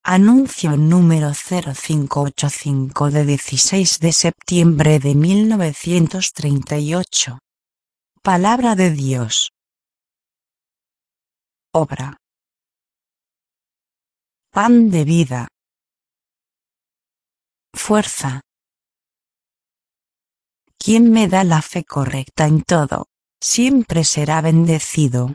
Anuncio número 0585 de 16 de septiembre de 1938. Palabra de Dios. Obra. Pan de vida. Fuerza. Quien me da la fe correcta en todo, siempre será bendecido.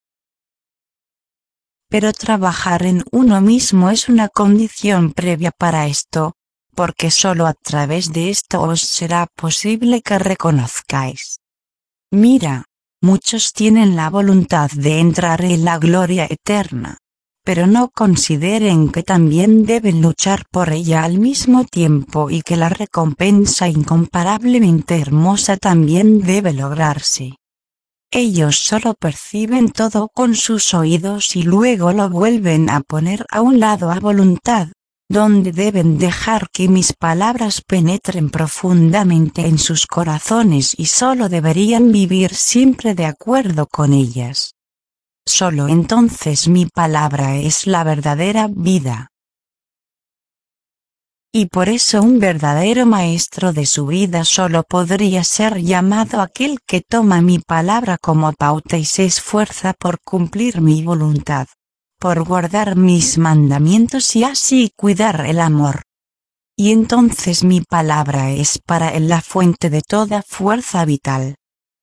Pero trabajar en uno mismo es una condición previa para esto, porque solo a través de esto os será posible que reconozcáis. Mira, muchos tienen la voluntad de entrar en la gloria eterna, pero no consideren que también deben luchar por ella al mismo tiempo y que la recompensa incomparablemente hermosa también debe lograrse. Ellos solo perciben todo con sus oídos y luego lo vuelven a poner a un lado a voluntad, donde deben dejar que mis palabras penetren profundamente en sus corazones y solo deberían vivir siempre de acuerdo con ellas. Solo entonces mi palabra es la verdadera vida. Y por eso un verdadero maestro de su vida solo podría ser llamado aquel que toma mi palabra como pauta y se esfuerza por cumplir mi voluntad, por guardar mis mandamientos y así cuidar el amor. Y entonces mi palabra es para él la fuente de toda fuerza vital.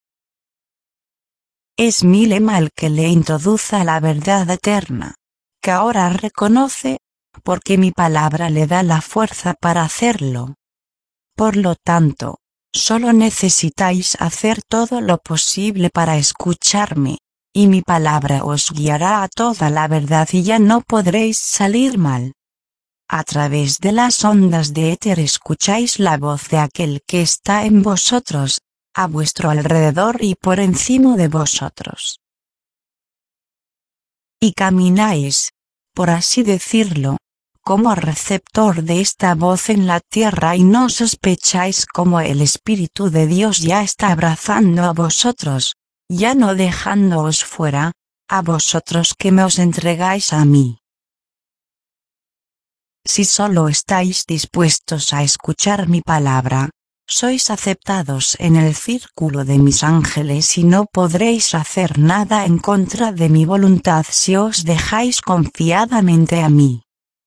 Es mi lema el que le introduce a la verdad eterna, que ahora reconoce, porque mi palabra le da la fuerza para hacerlo. Por lo tanto, solo necesitáis hacer todo lo posible para escucharme, y mi palabra os guiará a toda la verdad y ya no podréis salir mal. A través de las ondas de éter escucháis la voz de aquel que está en vosotros, a vuestro alrededor y por encima de vosotros. Y camináis, por así decirlo, como receptor de esta voz en la tierra y no sospecháis cómo el Espíritu de Dios ya está abrazando a vosotros, ya no dejándoos fuera, a vosotros que me os entregáis a mí. Si solo estáis dispuestos a escuchar mi palabra, sois aceptados en el círculo de mis ángeles y no podréis hacer nada en contra de mi voluntad si os dejáis confiadamente a mí.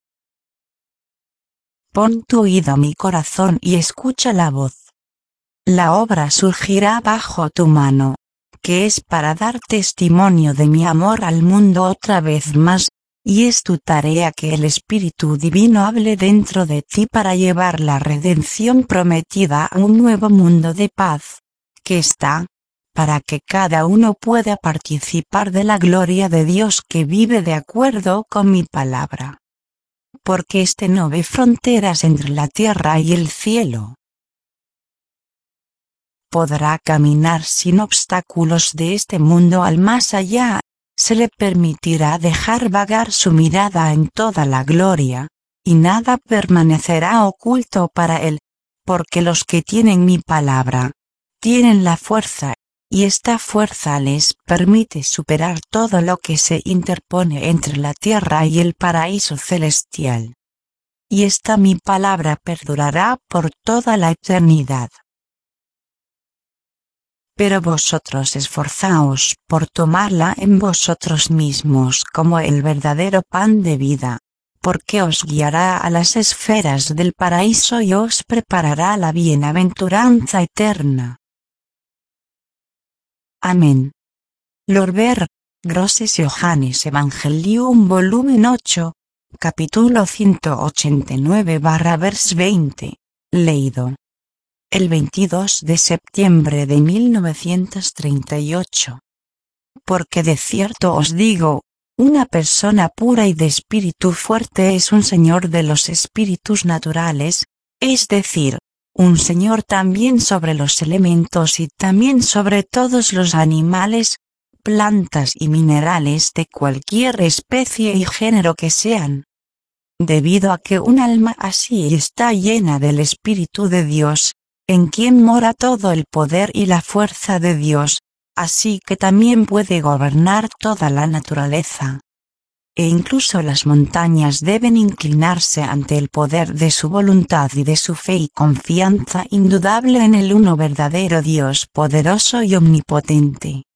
Pon tu oído a mi corazón y escucha la voz. La obra surgirá bajo tu mano, que es para dar testimonio de mi amor al mundo otra vez más, y es tu tarea que el Espíritu Divino hable dentro de ti para llevar la redención prometida a un nuevo mundo de paz, que está, para que cada uno pueda participar de la gloria de Dios que vive de acuerdo con mi palabra. Porque éste no ve fronteras entre la tierra y el cielo. Podrá caminar sin obstáculos de este mundo al más allá, se le permitirá dejar vagar su mirada en toda la gloria, y nada permanecerá oculto para él, porque los que tienen mi palabra, tienen la fuerza, y esta fuerza les permite superar todo lo que se interpone entre la tierra y el paraíso celestial. Y esta mi palabra perdurará por toda la eternidad. Pero vosotros esforzaos por tomarla en vosotros mismos como el verdadero pan de vida, porque os guiará a las esferas del paraíso y os preparará la bienaventuranza eterna. Amén. Lorber, Grosses Johannes Evangelium volumen 8, capítulo 189/vers 20, leído el 22 de septiembre de 1938. Porque de cierto os digo, una persona pura y de espíritu fuerte es un señor de los espíritus naturales, es decir, un señor también sobre los elementos y también sobre todos los animales, plantas y minerales de cualquier especie y género que sean. Debido a que un alma así está llena del Espíritu de Dios, en quien mora todo el poder y la fuerza de Dios, así que también puede gobernar toda la naturaleza. e incluso las montañas deben inclinarse ante el poder de su voluntad y de su fe y confianza indudable en el uno verdadero Dios poderoso y omnipotente.